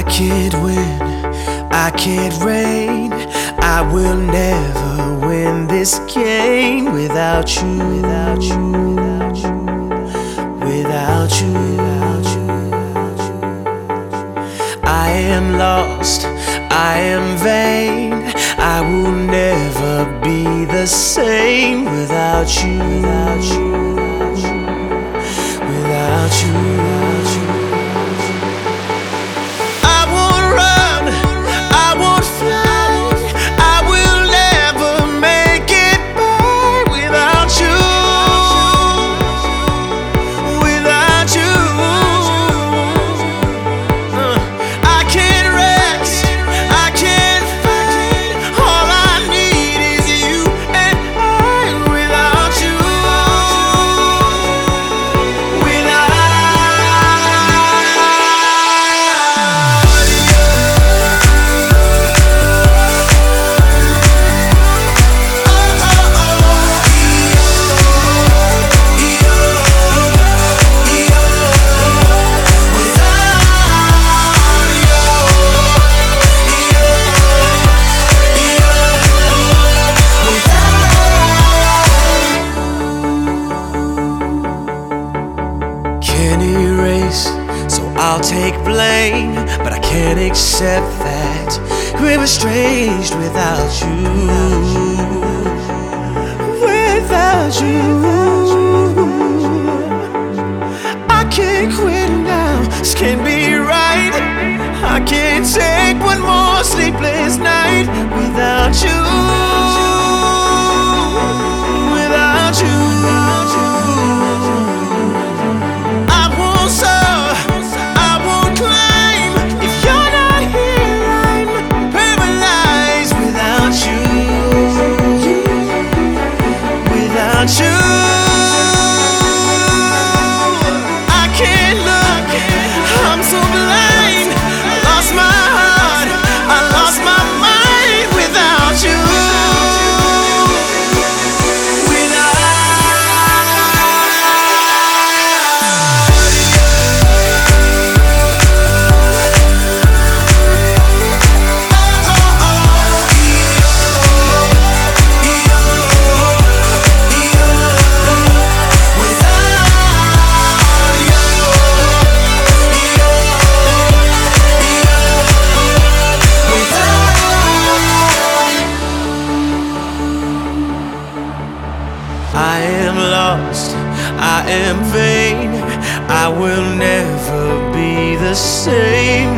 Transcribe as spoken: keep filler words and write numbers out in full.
can't win, I can't reign. I will never win this game without you, without you, without you, without you, without you. I am lost, I am vain. I will never be the same without you, without you, without you, without you. I won't run, I won't fly. I will never make it by without you, without you. Uh, I can't rest, I can't fight. All I need is you and I without you, without you. Can't erase, so I'll take blame, but I can't accept that we're estranged without you, without you. I can't quit now, this can't be right. I can't take one more sleepless night without you, without you. You, I can't look, I'm so blind. I lost my heart, I lost my mind without you, I am lost, I am vain. I will never be the same